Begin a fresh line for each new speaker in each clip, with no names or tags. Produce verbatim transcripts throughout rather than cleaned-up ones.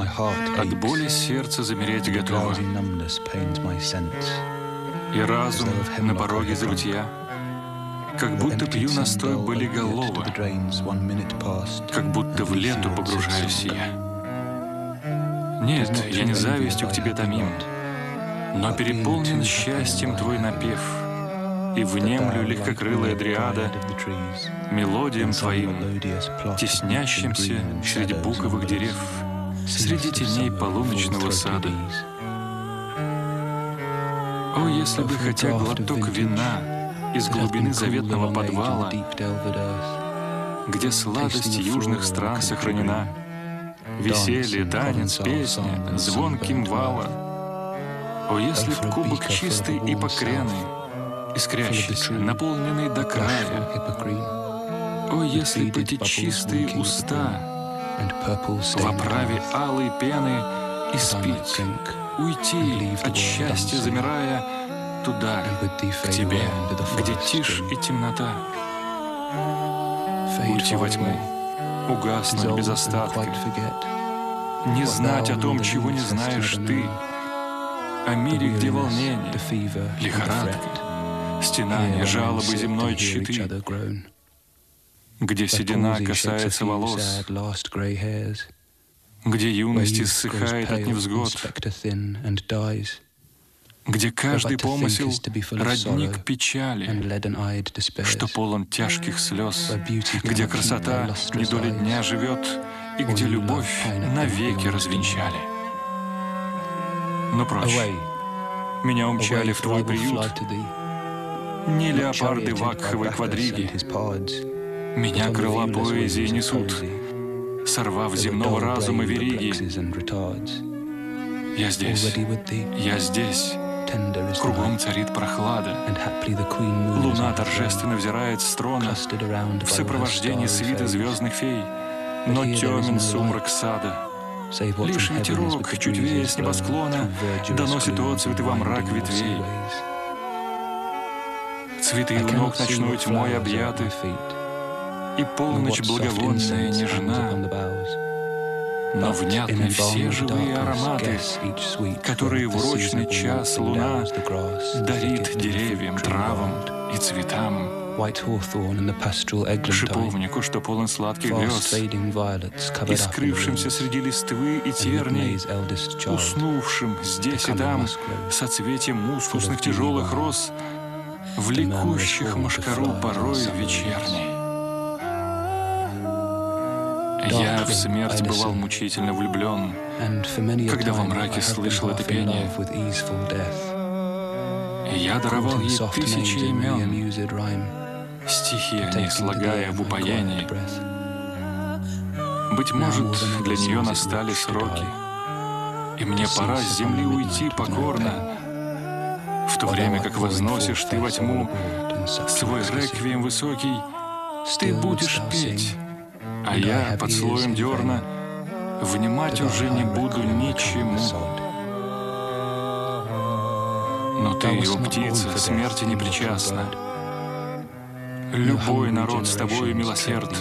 От боли сердце замереть готово, и разум на пороге забытия, как будто пью настой болиголова, как будто в лету погружаюсь я. Нет, я не завистью к тебе томим, но переполнен счастьем твой напев, и внемлю легкокрылая дриада мелодиям твоим, теснящимся среди буковых дерев, среди теней полуночного сада. О, если бы хотя глоток вина из глубины заветного подвала, где сладость южных стран сохранена, веселье, танец, песня, звон кимвала. О, если б кубок чистый и покренный, искрящийся, наполненный до края. О, если б эти чистые уста в оправе алой пены испить, уйти от счастья, замирая туда, к тебе, где тишь и темнота. Уйти во тьму, угаснуть без остатка, не знать о том, чего не знаешь ты, о мире, где волнение, лихорадка, стенание, жалобы земной тщеты, где седина касается волос, где юность иссыхает от невзгод, где каждый помысел — родник печали, что полон тяжких слез, где красота недоли дня живет и где любовь навеки развенчали. Но прочь, меня умчали в твой приют не леопарды вакховой квадриги, меня крыла поэзии несут, сорвав земного разума вериги. Я здесь, я здесь, кругом царит прохлада, луна торжественно взирает с трона в сопровождении свиты звездных фей, но темен сумрак сада. Лишь ветерок, чуть вея с небосклона, доносит отцветы во мрак ветвей. Цветы лунок ночной тьмой объяты, и полночь благовонная нежна, но внятны все живые ароматы, которые в урочный час луна дарит деревьям, травам и цветам, шиповнику, что полон сладких грез, и скрывшимся среди листвы и терней, уснувшим здесь и там, соцветием мускусных тяжелых роз, влекущих мошкару порой вечерней. Я в смерть бывал мучительно влюблен, когда во мраке слышал это пение. Я даровал ей тысячи имен, стихи о ней слагая в упоении. Быть может, для нее настали сроки, и мне пора с земли уйти покорно, в то время как возносишь ты во тьму свой реквием высокий, ты будешь петь, а я под слоем дерна внимать уже не буду ничему. Но ты, о птица, смерти не причастна. Любой народ с тобою милосерд.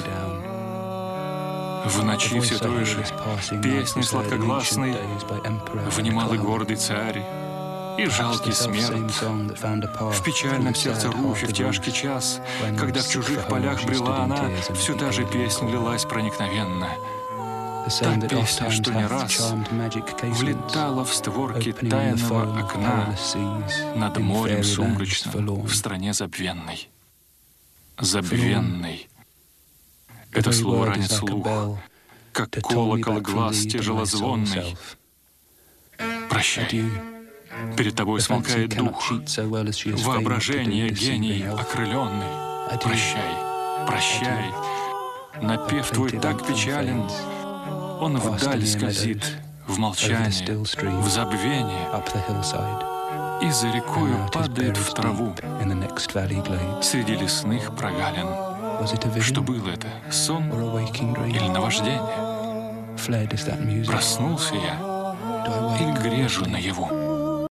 В ночи все той же песни сладкогласной внимал и гордый царь, и жалкий смерть. В печальном сердце Руфи в тяжкий час, когда в чужих полях брела она, все та же песня лилась проникновенно. Та песня, что не раз влетала в створки тайного окна над морем сумрачным в стране забвенной. Забвенной. Это слово ранит слух, как колокол глаз тяжелозвонный. Прощай. Перед тобой смолкает дух, воображение гений окрыленный. Прощай, прощай. Напев твой так печален, он вдаль скользит, в молчании, в забвение, и за рекою падает в траву среди лесных прогалин. Что было это, сон или наваждение? Проснулся я и грежу наяву.